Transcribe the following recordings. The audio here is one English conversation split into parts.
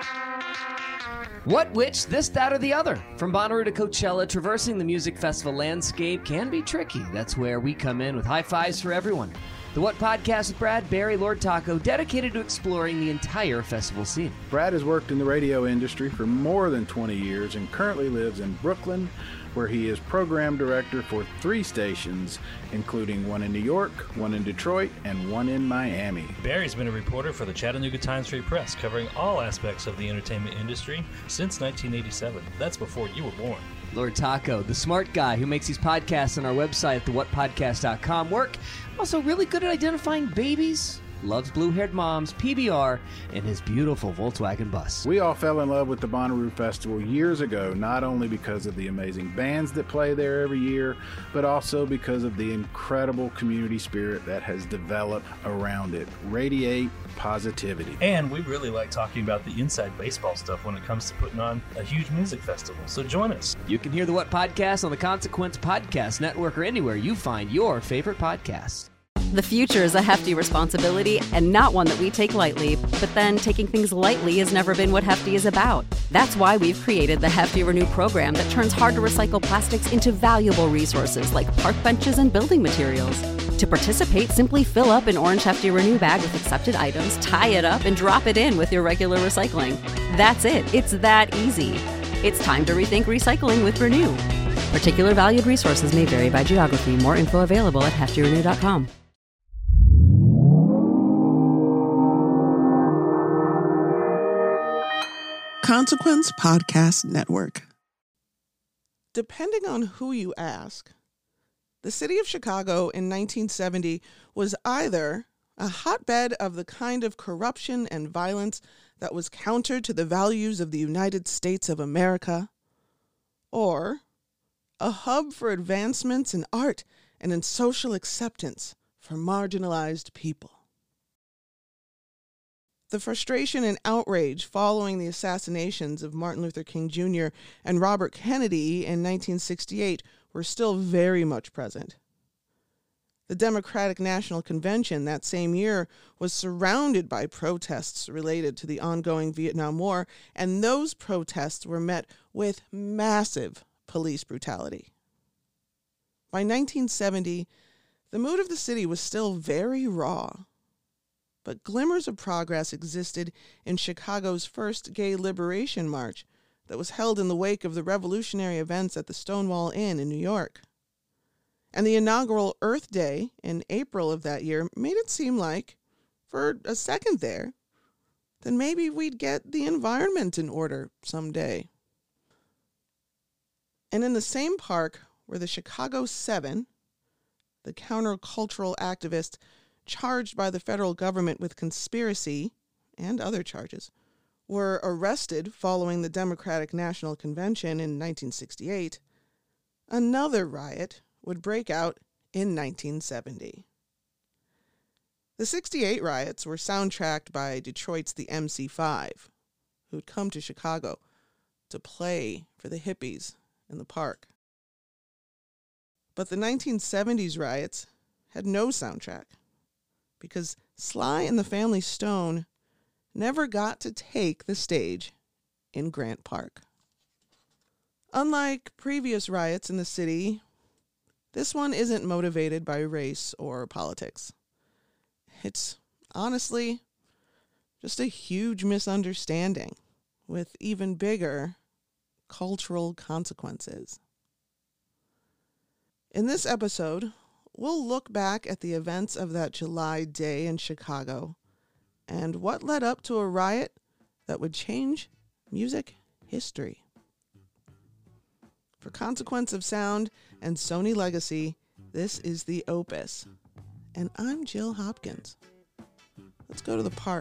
What, which, this, that, or the other? From Bonnaroo to Coachella, traversing the music festival landscape can be tricky. That's where we come in with high fives for everyone. The What Podcast with Brad, Barry, Lord Taco, dedicated to exploring the entire festival scene. Brad has worked in the radio industry for more than 20 years and currently lives in Brooklyn, where he is program director for 3 stations, including one in New York, one in Detroit, and one in Miami. Barry's been a reporter for the Chattanooga Times-Free Press, covering all aspects of the entertainment industry since 1987. That's before you were born. Lord Taco, the smart guy who makes these podcasts on our website at thewhatpodcast.com work. Also really good at identifying babies, loves blue-haired moms, PBR, and his beautiful Volkswagen bus. We all fell in love with the Bonnaroo Festival years ago, not only because of the amazing bands that play there every year, but also because of the incredible community spirit that has developed around it. Radiate positivity. And we really like talking about the inside baseball stuff when it comes to putting on a huge music festival. So join us. You can hear the What Podcast on the Consequence Podcast Network or anywhere you find your favorite podcasts. The future is a hefty responsibility and not one that we take lightly, but then taking things lightly has never been what Hefty is about. That's why we've created the Hefty Renew program that turns hard-to-recycle plastics into valuable resources like park benches and building materials. To participate, simply fill up an orange Hefty Renew bag with accepted items, tie it up, and drop it in with your regular recycling. That's it. It's that easy. It's time to rethink recycling with Renew. Particular valued resources may vary by geography. More info available at heftyrenew.com. Consequence Podcast Network. Depending on who you ask, the city of Chicago in 1970 was either a hotbed of the kind of corruption and violence that was counter to the values of the United States of America, or a hub for advancements in art and in social acceptance for marginalized people. The frustration and outrage following the assassinations of Martin Luther King Jr. and Robert Kennedy in 1968 were still very much present. The Democratic National Convention that same year was surrounded by protests related to the ongoing Vietnam War, and those protests were met with massive police brutality. By 1970, the mood of the city was still very raw. But glimmers of progress existed in Chicago's first Gay Liberation March that was held in the wake of the revolutionary events at the Stonewall Inn in New York. And the inaugural Earth Day in April of that year made it seem like, for a second there, then maybe we'd get the environment in order someday. And in the same park where the Chicago Seven, the countercultural activists charged by the federal government with conspiracy and other charges, were arrested following the Democratic National Convention in 1968, another riot would break out in 1970. The 68 riots were soundtracked by Detroit's the MC5, who'd come to Chicago to play for the hippies in the park. But the 1970s riots had no soundtrack, because Sly and the Family Stone never got to take the stage in Grant Park. Unlike previous riots in the city, this one isn't motivated by race or politics. It's honestly just a huge misunderstanding with even bigger cultural consequences. In this episode, we'll look back at the events of that July day in Chicago and what led up to a riot that would change music history. For Consequence of Sound and Sony Legacy, this is The Opus. And I'm Jill Hopkins. Let's go to the park.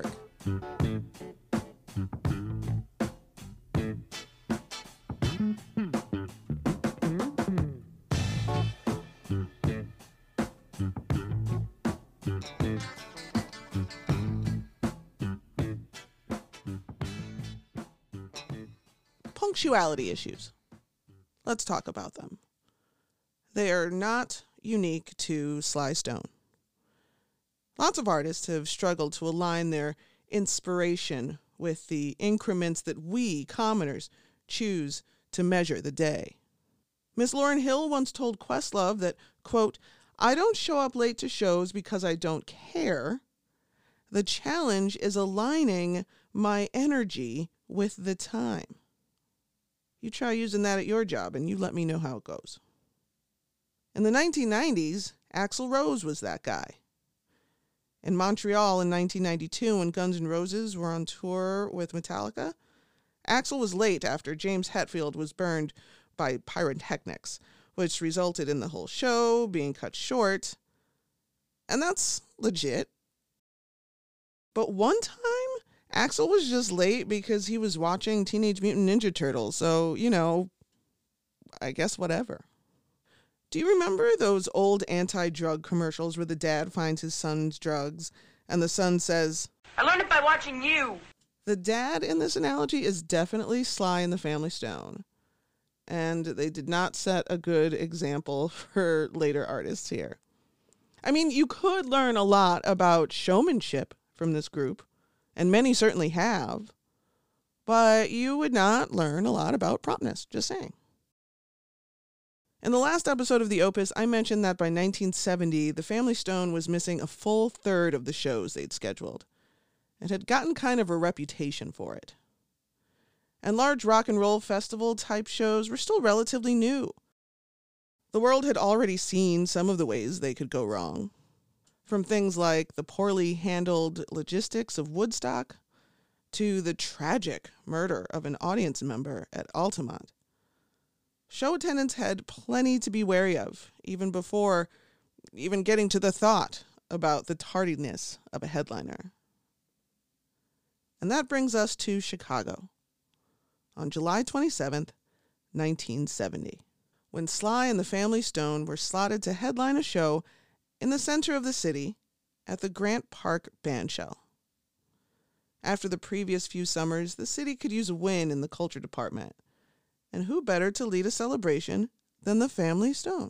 Punctuality issues. Let's talk about them. They are not unique to Sly Stone. Lots of artists have struggled to align their inspiration with the increments that we, commoners, choose to measure the day. Miss Lauryn Hill once told Questlove that, quote, "I don't show up late to shows because I don't care. The challenge is aligning my energy with the time." You try using that at your job and you let me know how it goes. In the 1990s, Axl Rose was that guy. In Montreal in 1992, when Guns N' Roses were on tour with Metallica, Axl was late after James Hetfield was burned by pyrotechnics, which resulted in the whole show being cut short. And that's legit. But one time, Axl was just late because he was watching Teenage Mutant Ninja Turtles, so, I guess whatever. Do you remember those old anti-drug commercials where the dad finds his son's drugs and the son says, "I learned it by watching you"? The dad in this analogy is definitely Sly and the Family Stone. And they did not set a good example for later artists here. I mean, you could learn a lot about showmanship from this group, and many certainly have, but you would not learn a lot about promptness, just saying. In the last episode of The Opus, I mentioned that by 1970, the Family Stone was missing a full third of the shows they'd scheduled. It had gotten kind of a reputation for it. And large rock and roll festival type shows were still relatively new. The world had already seen some of the ways they could go wrong. From things like the poorly handled logistics of Woodstock to the tragic murder of an audience member at Altamont. Show attendants had plenty to be wary of, even before even getting to the thought about the tardiness of a headliner. And that brings us to Chicago on July 27th, 1970, when Sly and the Family Stone were slotted to headline a show in the center of the city at the Grant Park Bandshell. After the previous few summers, the city could use a win in the culture department. And who better to lead a celebration than the Family Stone?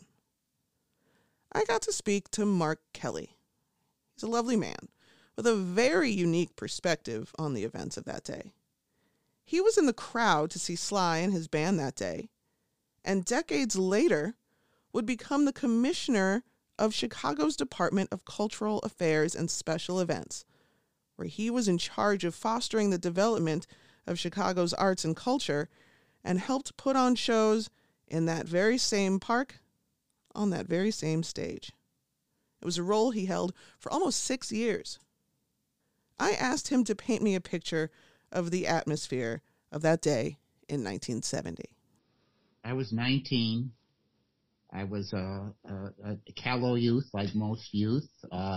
I got to speak to Mark Kelly. He's a lovely man with a very unique perspective on the events of that day. He was in the crowd to see Sly and his band that day, and decades later would become the commissioner of Chicago's Department of Cultural Affairs and Special Events, where he was in charge of fostering the development of Chicago's arts and culture and helped put on shows in that very same park on that very same stage. It was a role he held for almost 6 years. I asked him to paint me a picture of the atmosphere of that day in 1970. I was 19. I was a callow youth, like most youth.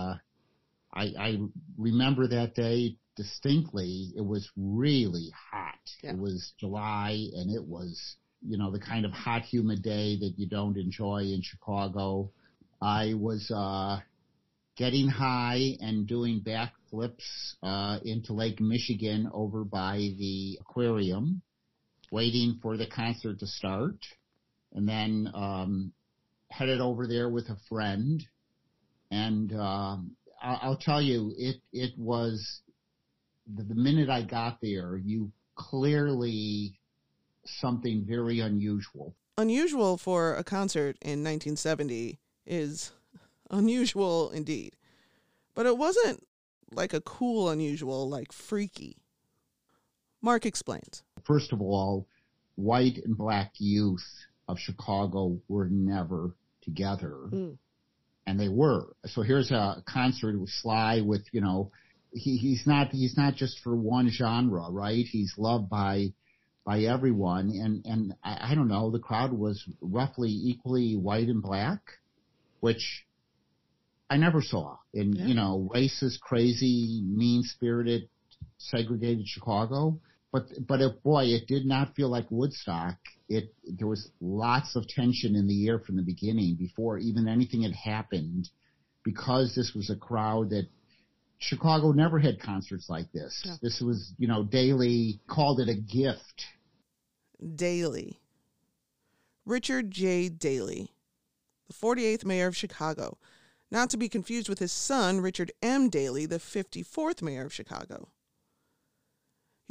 I remember that day distinctly. It was really hot. Yeah. It was July, and it was, the kind of hot, humid day that you don't enjoy in Chicago. I was getting high and doing backflips into Lake Michigan over by the aquarium, waiting for the concert to start, and then headed over there with a friend. And I'll tell you, it was the minute I got there, you clearly something very unusual. Unusual for a concert in 1970 is unusual indeed. But it wasn't like a cool unusual, like freaky. Mark explains. First of all, white and black youth of Chicago were never together. Mm. And they were. So here's a concert with Sly with, he's not just for one genre, right? He's loved by everyone. And I don't know, the crowd was roughly equally white and black, which I never saw in, racist, crazy, mean-spirited, segregated Chicago. But it did not feel like Woodstock. There was lots of tension in the air from the beginning before even anything had happened, because this was a crowd that Chicago never had concerts like this. Yeah. This was, Daley called it a gift. Daley. Richard J. Daley, the 48th mayor of Chicago, not to be confused with his son, Richard M. Daley, the 54th mayor of Chicago.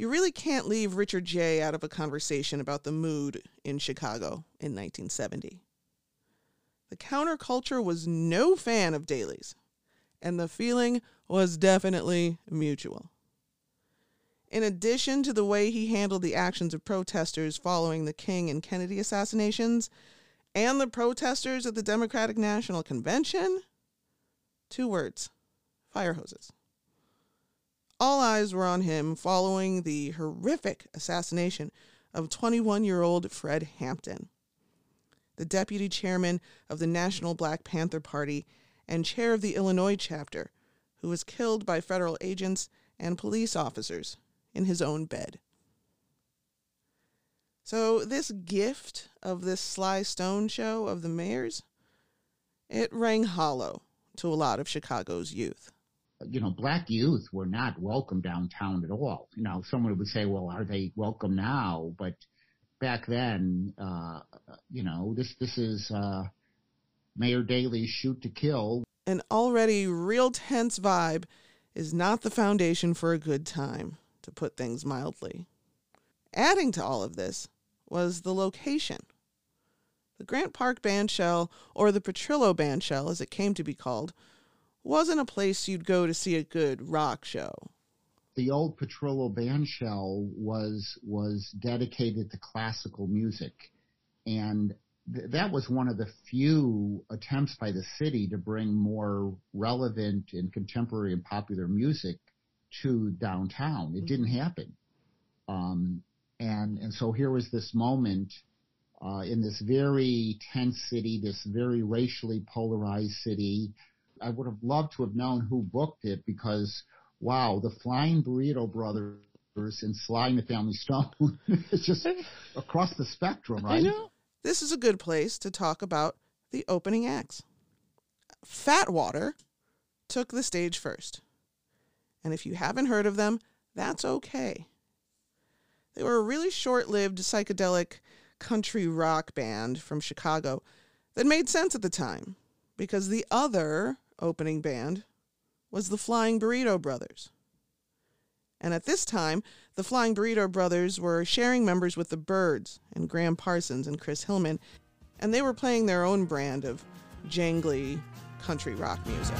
You really can't leave Richard Jay out of a conversation about the mood in Chicago in 1970. The counterculture was no fan of Daley's, and the feeling was definitely mutual. In addition to the way he handled the actions of protesters following the King and Kennedy assassinations, and the protesters at the Democratic National Convention, 2 words: fire hoses. All eyes were on him following the horrific assassination of 21-year-old Fred Hampton, the deputy chairman of the National Black Panther Party and chair of the Illinois chapter, who was killed by federal agents and police officers in his own bed. So this gift of this Sly Stone show of the mayor's, it rang hollow to a lot of Chicago's youth. Black youth were not welcome downtown at all. Someone would say, well, are they welcome now? But back then, this is Mayor Daley's shoot to kill. An already real tense vibe is not the foundation for a good time, to put things mildly. Adding to all of this was the location. The Grant Park Bandshell, or the Petrillo Bandshell as it came to be called, wasn't a place you'd go to see a good rock show. The old Petrillo Bandshell was dedicated to classical music, and that was one of the few attempts by the city to bring more relevant and contemporary and popular music to downtown. It didn't happen. And so here was this moment in this very tense city, this very racially polarized city. I would have loved to have known who booked it because, wow, the Flying Burrito Brothers and Sly and the Family Stone is just across the spectrum, right? I know. This is a good place to talk about the opening acts. Fatwater took the stage first. And if you haven't heard of them, that's okay. They were a really short-lived psychedelic country rock band from Chicago that made sense at the time because the other opening band was the Flying Burrito Brothers. And at this time, the Flying Burrito Brothers were sharing members with the Byrds and Graham Parsons and Chris Hillman, and they were playing their own brand of jangly country rock music.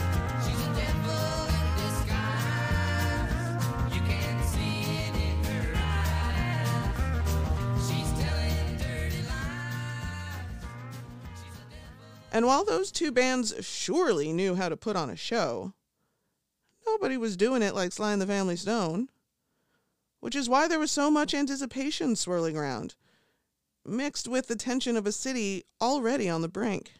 And while those two bands surely knew how to put on a show, nobody was doing it like Sly and the Family Stone, which is why there was so much anticipation swirling around, mixed with the tension of a city already on the brink.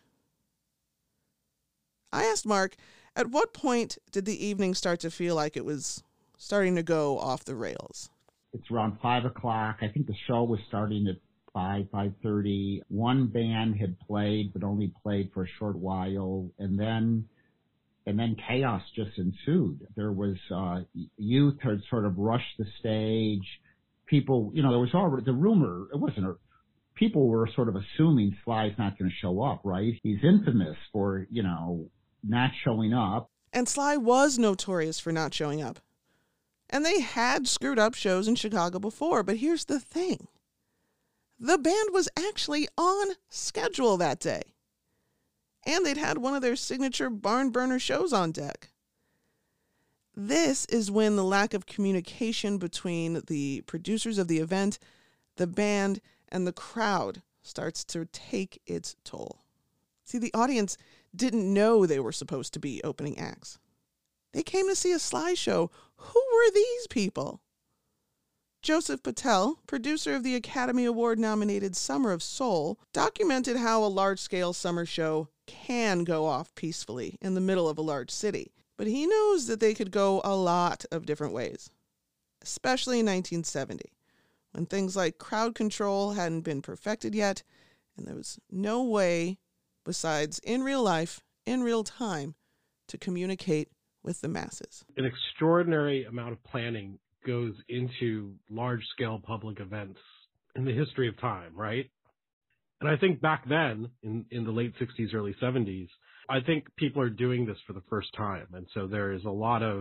I asked Mark, at what point did the evening start to feel like it was starting to go off the rails? It's around 5 o'clock. I think the show was starting at 5:30. One band had played, but only played for a short while, and then chaos just ensued. There was youth had sort of rushed the stage. People, there was already the rumor. It wasn't. People were sort of assuming Sly's not going to show up, right? He's infamous for not showing up. And Sly was notorious for not showing up. And they had screwed up shows in Chicago before, but here's the thing. The band was actually on schedule that day. And they'd had one of their signature barn burner shows on deck. This is when the lack of communication between the producers of the event, the band, and the crowd starts to take its toll. See, the audience didn't know they were supposed to be opening acts. They came to see a Sly show. Who were these people? Joseph Patel, producer of the Academy Award-nominated Summer of Soul, documented how a large-scale summer show can go off peacefully in the middle of a large city, but he knows that they could go a lot of different ways, especially in 1970, when things like crowd control hadn't been perfected yet, and there was no way, besides in real life, in real time, to communicate with the masses. An extraordinary amount of planning goes into large-scale public events in the history of time, right? And I think back then, in the late 60s, early 70s, I think people are doing this for the first time. And so there is a lot of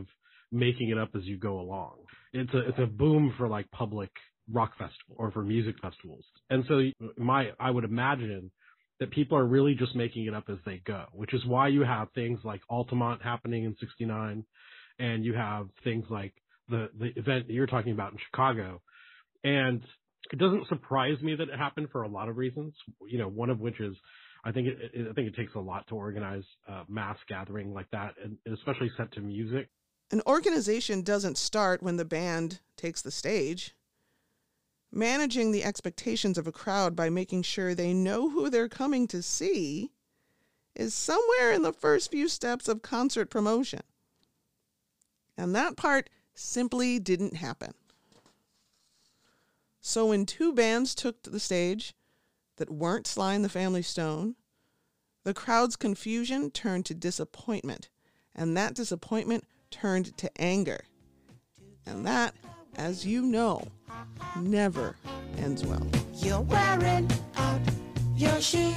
making it up as you go along. It's a boom for like public rock festival or for music festivals. And so I would imagine that people are really just making it up as they go, which is why you have things like Altamont happening in 69, and you have things like the event that you're talking about in Chicago. And it doesn't surprise me that it happened for a lot of reasons. One of which is I think it takes a lot to organize a mass gathering like that, and especially set to music. An organization doesn't start when the band takes the stage. Managing the expectations of a crowd by making sure they know who they're coming to see is somewhere in the first few steps of concert promotion. And that part simply didn't happen. So when two bands took to the stage that weren't Sly and the Family Stone, the crowd's confusion turned to disappointment, and that disappointment turned to anger. And that, as you know, never ends well. You're wearing out your shoes.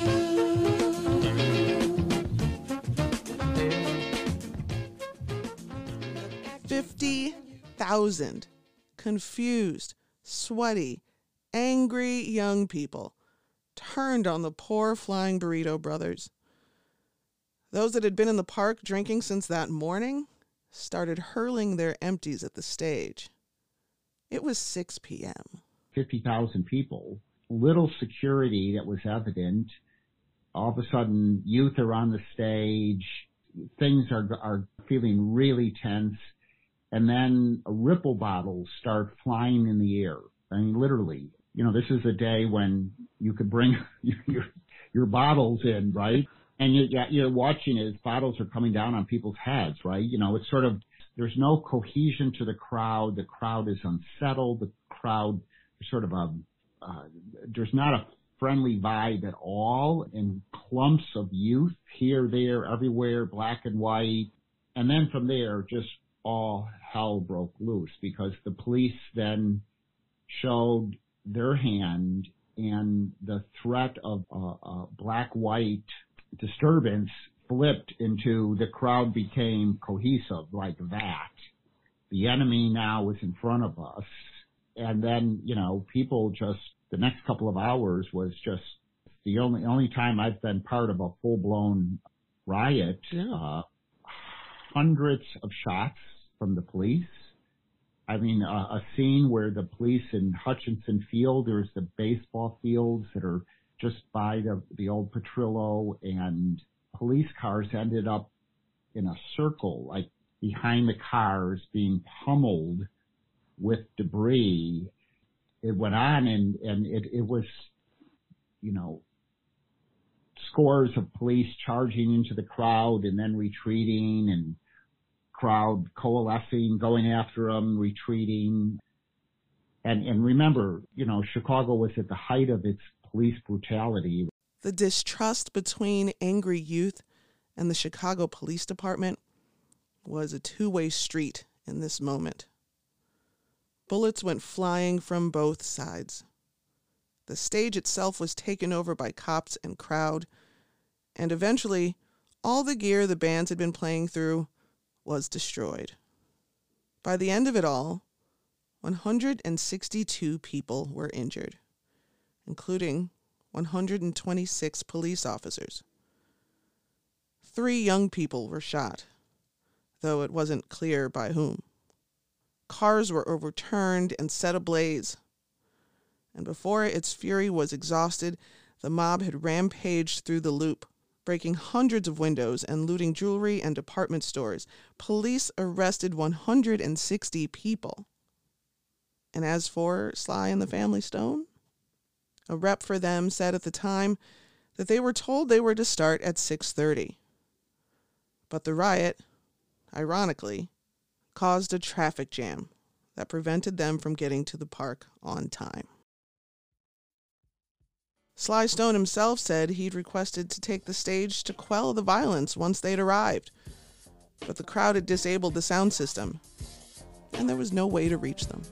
50,000 confused, sweaty, angry young people turned on the poor Flying Burrito Brothers. Those that had been in the park drinking since that morning started hurling their empties at the stage. It was 6 p.m. 50,000 people, little security that was evident. All of a sudden, youth are on the stage. Things are feeling really tense. And then ripple bottles start flying in the air. I mean, literally. This is a day when you could bring your bottles in, right? And you're watching as bottles are coming down on people's heads, right? It's sort of, there's no cohesion to the crowd. The crowd is unsettled. The crowd is sort of there's not a friendly vibe at all, and clumps of youth here, there, everywhere, black and white. And then from there, just all hell broke loose because the police then showed their hand, and the threat of a black-white disturbance flipped into the crowd became cohesive like that. The enemy now was in front of us. And then, people just, the next couple of hours was just the only time I've been part of a full-blown riot. Yeah. Hundreds of shots from the police. I mean, a scene where the police in Hutchinson Field, there's the baseball fields that are just by the old Petrillo, and police cars ended up in a circle, like behind the cars being pummeled with debris. It went on and it was, scores of police charging into the crowd and then retreating, and crowd coalescing, going after them, retreating. And remember, Chicago was at the height of its police brutality. The distrust between angry youth and the Chicago Police Department was a two-way street in this moment. Bullets went flying from both sides. The stage itself was taken over by cops and crowd, and eventually, all the gear the bands had been playing through was destroyed. By the end of it all, 162 people were injured, including 126 police officers. 3 young people were shot, though it wasn't clear by whom. Cars were overturned and set ablaze, and before its fury was exhausted, the mob had rampaged through the Loop, breaking hundreds of windows and looting jewelry and department stores. Police arrested 160 people. And as for Sly and the Family Stone, a rep for them said at the time that they were told they were to start at 6:30. But the riot, ironically, caused a traffic jam that prevented them from getting to the park on time. Sly Stone himself said he'd requested to take the stage to quell the violence once they'd arrived, but the crowd had disabled the sound system, and there was no way to reach them.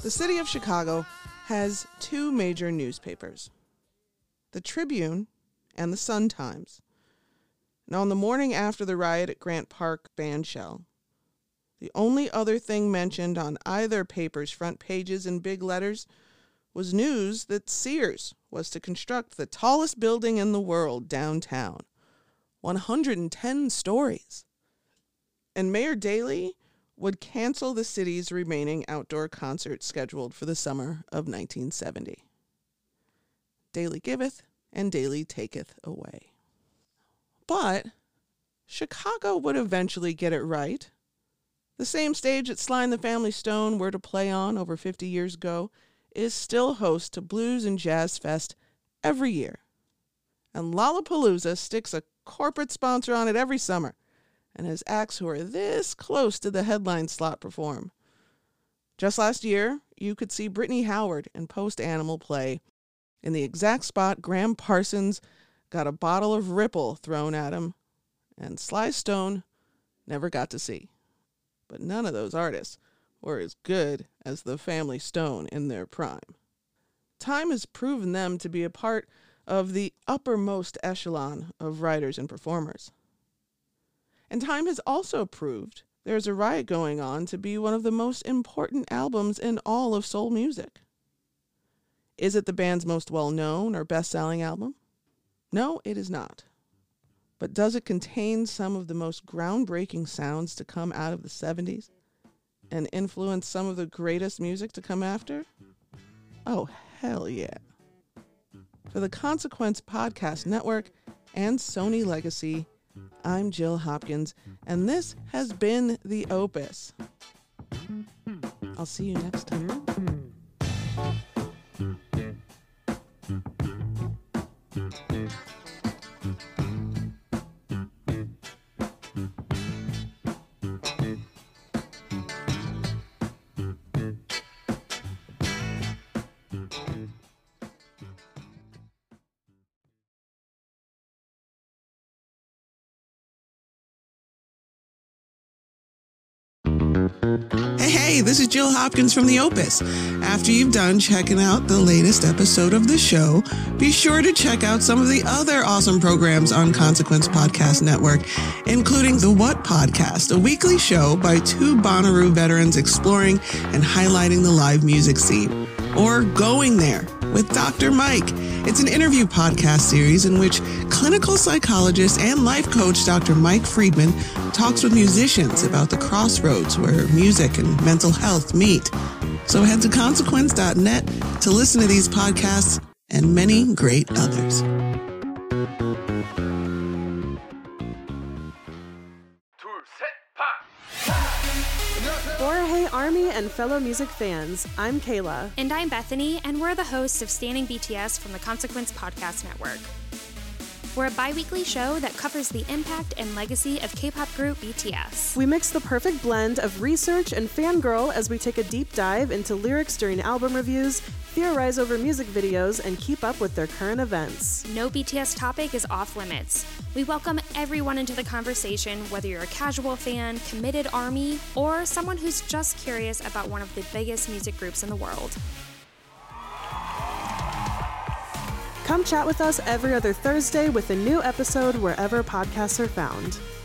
The city of Chicago has two major newspapers, the Tribune and the Sun-Times. And on the morning after the riot at Grant Park bandshell, the only other thing mentioned on either paper's front pages in big letters was news that Sears was to construct the tallest building in the world downtown, 110 stories. And Mayor Daley would cancel the city's remaining outdoor concerts scheduled for the summer of 1970. Daley giveth, and Daley taketh away. But Chicago would eventually get it right. The same stage that Sly and the Family Stone were to play on over 50 years ago is still host to Blues and Jazz Fest every year. And Lollapalooza sticks a corporate sponsor on it every summer, and has acts who are this close to the headline slot perform. Just last year, you could see Brittany Howard and Post Animal play in the exact spot Graham Parsons got a bottle of Ripple thrown at him, and Sly Stone never got to see. But none of those artists were as good as the Family Stone in their prime. Time has proven them to be a part of the uppermost echelon of writers and performers. And time has also proved there's a riot going on to be one of the most important albums in all of soul music. Is it the band's most well-known or best-selling album? No, it is not. But does it contain some of the most groundbreaking sounds to come out of the 70s and influence some of the greatest music to come after? Oh, hell yeah. For the Consequence Podcast Network and Sony Legacy, I'm Jill Hopkins, and this has been The Opus. I'll see you next time. Hey, this is Jill Hopkins from The Opus. After you've done checking out the latest episode of the show, be sure to check out some of the other awesome programs on Consequence Podcast Network, including The What Podcast, a weekly show by two Bonnaroo veterans exploring and highlighting the live music scene. Or Going There with Dr. Mike. It's an interview podcast series in which clinical psychologist and life coach Dr. Mike Friedman talks with musicians about the crossroads where music and mental health meet. So head to consequence.net to listen to these podcasts and many great others. Hey Army and fellow music fans, I'm Kayla. And I'm Bethany, and we're the hosts of Standing BTS from the Consequence Podcast Network. We're a bi-weekly show that covers the impact and legacy of K-pop group BTS. We mix the perfect blend of research and fangirl as we take a deep dive into lyrics during album reviews, theorize over music videos, and keep up with their current events. No BTS topic is off limits. We welcome everyone into the conversation, whether you're a casual fan, committed ARMY, or someone who's just curious about one of the biggest music groups in the world. Come chat with us every other Thursday with a new episode wherever podcasts are found.